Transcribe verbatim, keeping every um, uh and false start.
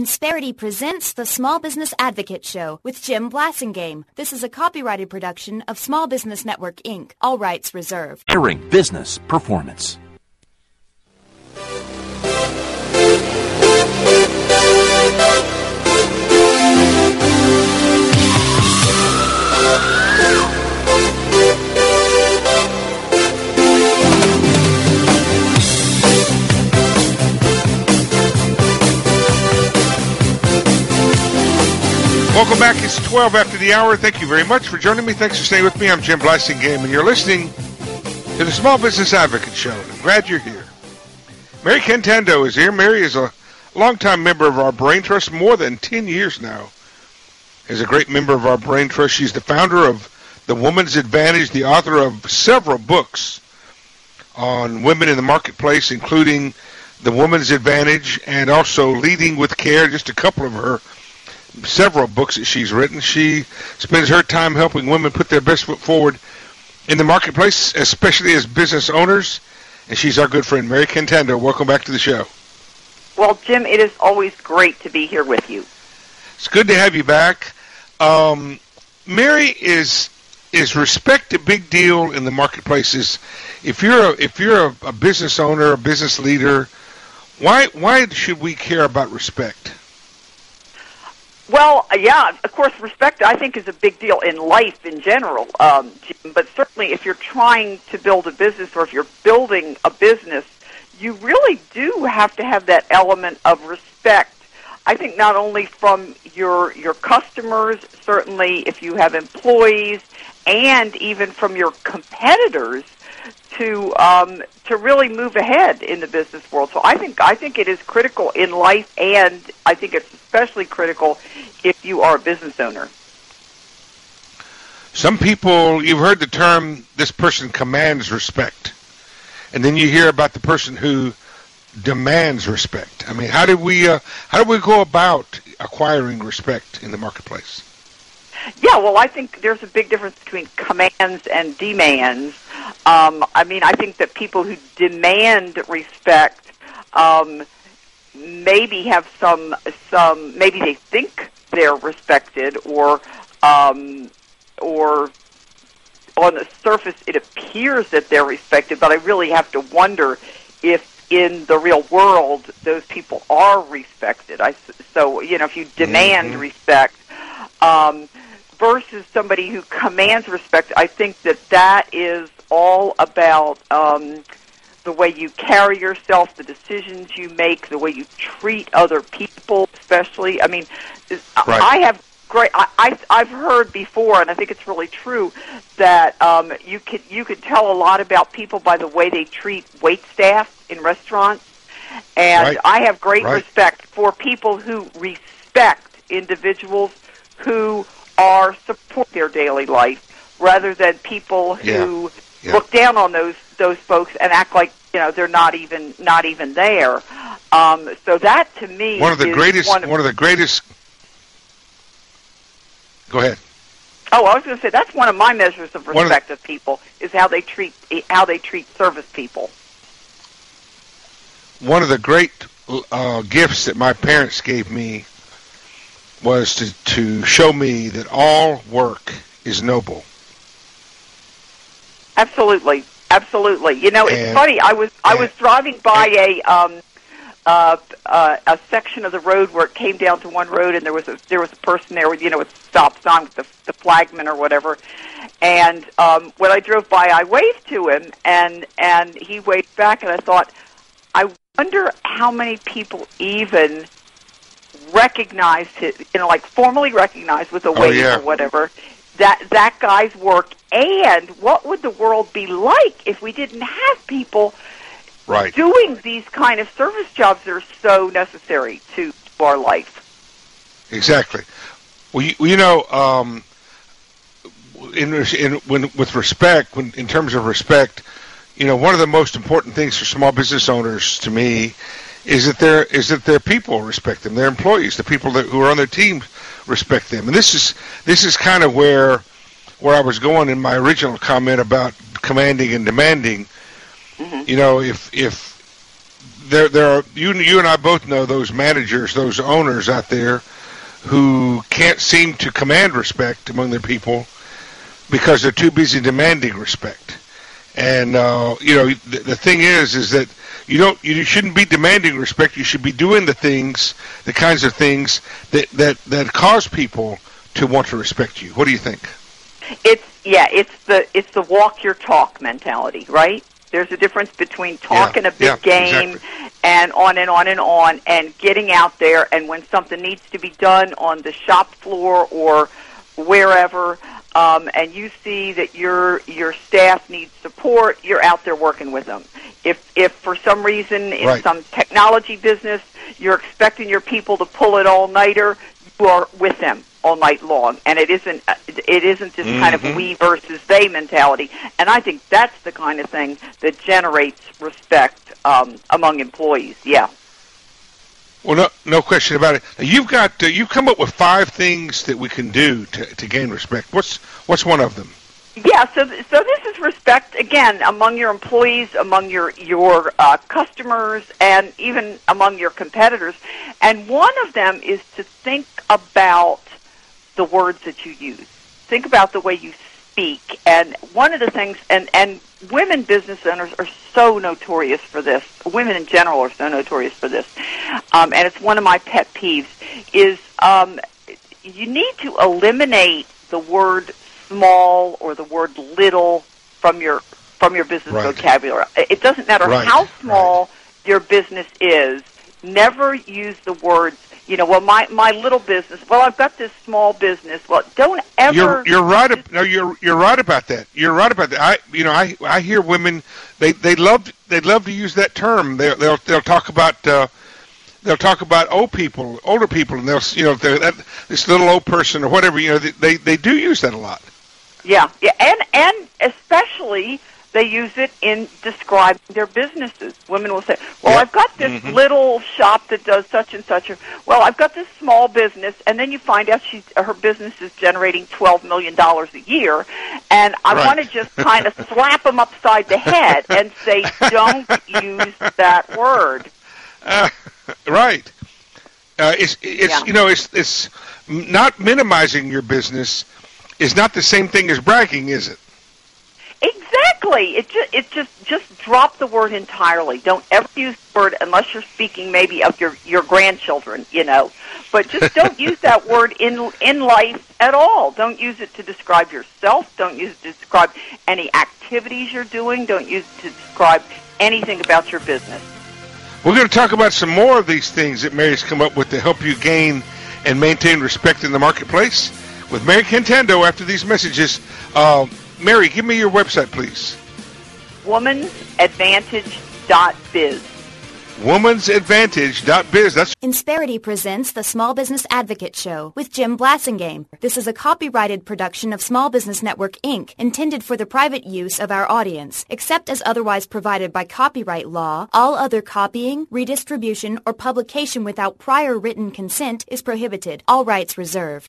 Insperity presents the Small Business Advocate Show with Jim Blasingame. This is a copyrighted production of Small Business Network, Incorporated. All rights reserved. Airing business performance. Welcome back. It's twelve after the hour. Thank you very much for joining me. Thanks for staying with me. I'm Jim Blasingame, and you're listening to the Small Business Advocate Show. I'm glad you're here. Mary Cantando is here. Mary is a longtime member of our Brain Trust, more than ten years now. Is a great member of our Brain Trust. She's the founder of The Woman's Advantage, the author of several books on women in the marketplace, including The Woman's Advantage and also Leading with Care, just a couple of her several books that she's written. She spends her time helping women put their best foot forward in the marketplace, especially as business owners, and she's our good friend, Mary Cantando. Welcome back to the show. Well, Jim, it is always great to be here with you. It's good to have you back. Um, Mary, is is respect a big deal in the marketplaces? If you're a, if you're a, a business owner, a business leader, why why should we care about respect? Well, yeah, of course, respect, I think, is a big deal in life in general, um, Jim, but certainly if you're trying to build a business or if you're building a business, you really do have to have that element of respect. I think not only from your your customers, certainly if you have employees, and even from your competitors, to um, to really move ahead in the business world. So I think I think it is critical in life, and I think it's especially critical if you are a business owner. Some people, you've heard the term, this person commands respect, and then you hear about the person who demands respect. I mean, how do we uh, how do we go about acquiring respect in the marketplace? Yeah, well, I think there's a big difference between commands and demands. Um, I mean, I think that people who demand respect um, maybe have some, some, maybe they think they're respected, or, um, or on the surface it appears that they're respected, but I really have to wonder if in the real world those people are respected. I, so, you know, if you demand mm-hmm. respect, um, versus somebody who commands respect, I think that that is all about um, the way you carry yourself, the decisions you make, the way you treat other people, especially. I mean, right. I have great. I, I, I've heard before, and I think it's really true, that um, you could you could tell a lot about people by the way they treat wait staff in restaurants, and right. I have great right. respect for people who respect individuals who are support their daily life, rather than people who yeah. Yeah. look down on those those folks and act like, you know, they're not even not even there. Um, so that to me one of the is greatest one of, one of the greatest. Go ahead. Oh, I was going to say that's one of my measures of respect of, of people is how they treat how they treat service people. One of the great uh, gifts that my parents gave me was to, to show me that all work is noble. Absolutely, absolutely. You know, it's and, funny. I was I and, was driving by and, a um, uh, uh, a section of the road where it came down to one road, and there was a there was a person there with, you know, with stop sign with the, the flagman or whatever. And um, when I drove by, I waved to him, and and he waved back, and I thought, I wonder how many people even recognized his, you know, like formally recognized with a wave oh, yeah. or whatever, that that guy's work. And what would the world be like if we didn't have people right. doing these kind of service jobs that are so necessary to, to our life? Exactly. Well, you, you know, um, in, in when with respect, when in terms of respect, you know, one of the most important things for small business owners to me is that their is that their people respect them, their employees, the people that who are on their team respect them. And this is this is kind of where where I was going in my original comment about commanding and demanding. Mm-hmm. You know, if if there, there are you, you and I both know those managers, those owners out there who can't seem to command respect among their people because they're too busy demanding respect. And uh, you know, the, the thing is, is that you don't, you shouldn't be demanding respect. You should be doing the things, the kinds of things that that that cause people to want to respect you. What do you think? It's yeah, it's the it's the walk your talk mentality, right? There's a difference between talking yeah, a big yeah, game exactly. and on and on and on, and getting out there, and when something needs to be done on the shop floor or wherever, um, and you see that your your staff needs support, you're out there working with them. If if for some reason in right. some technology business you're expecting your people to pull it all-nighter, you are with them all night long, and it isn't it isn't this mm-hmm. kind of we versus they mentality. And I think that's the kind of thing that generates respect um, among employees. Yeah. Well, no, no question about it. Now, you've got uh, you've come up with five things that we can do to, to gain respect. What's what's one of them? Yeah, so so this is respect again among your employees, among your your uh, customers, and even among your competitors. And one of them is to think about the words that you use. Think about the way you speak. And one of the things, and, and women business owners are so notorious for this. Women in general are so notorious for this. Um, and it's one of my pet peeves, is um, you need to eliminate the word small or the word little from your from your business right. vocabulary. It doesn't matter right. how small right. your business is. Never use the words, you know, well, my, my little business, well, I've got this small business. Well, don't ever... You're, you're right. No, you're you're right about that. You're right about that. I, you know, I I hear women, they they love they love to use that term. They they'll they'll talk about uh, they'll talk about old people, older people, and they'll you know if they're that this little old person or whatever. You know, they they, they do use that a lot. Yeah, yeah, and and especially they use it in describing their businesses. Women will say, well, yep. I've got this mm-hmm. little shop that does such and such. Well, I've got this small business, and then you find out she's, her business is generating twelve million dollars a year, and I right. want to just kind of slap them upside the head and say, don't use that word. Uh, right. Uh, it's, it's yeah. you know, it's, it's not minimizing your business is not the same thing as bragging, is it? Exactly. It just it just just drop the word entirely. Don't ever use the word unless you're speaking maybe of your, your grandchildren, you know. But just don't use that word in in life at all. Don't use it to describe yourself. Don't use it to describe any activities you're doing. Don't use it to describe anything about your business. We're going to talk about some more of these things that Mary's come up with to help you gain and maintain respect in the marketplace with Mary Cantando after these messages. Uh, Mary, give me your website, please. womans advantage dot biz. womans advantage dot biz. That's Insperity presents the Small Business Advocate Show with Jim Blassingame. This is a copyrighted production of Small Business Network, Incorporated, intended for the private use of our audience. Except as otherwise provided by copyright law, all other copying, redistribution, or publication without prior written consent is prohibited. All rights reserved.